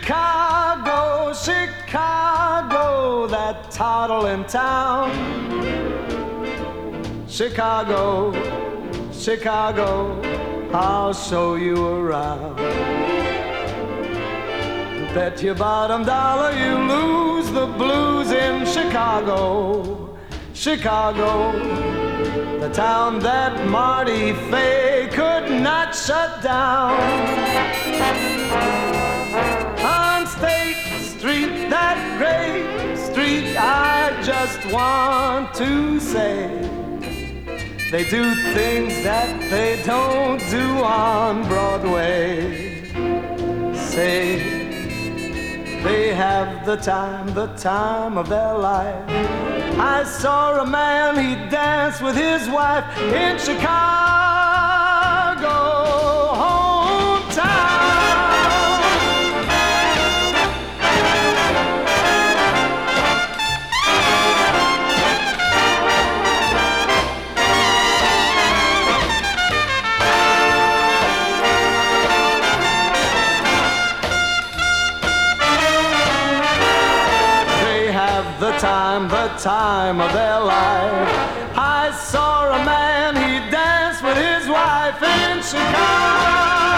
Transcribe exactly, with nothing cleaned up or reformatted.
Chicago, Chicago, that toddling town. Chicago, Chicago, I'll show you around. Bet your bottom dollar you lose the blues in Chicago. Chicago, the town that Marty Fay could not shut down. On State Street, that great street, I just want to say, they do things that they don't do on Broadway. Say, they have the time, the time of their life. I saw a man, he danced with his wife in Chicago, hometown. The time, the time of their life. I saw a man, he danced with his wife in Chicago.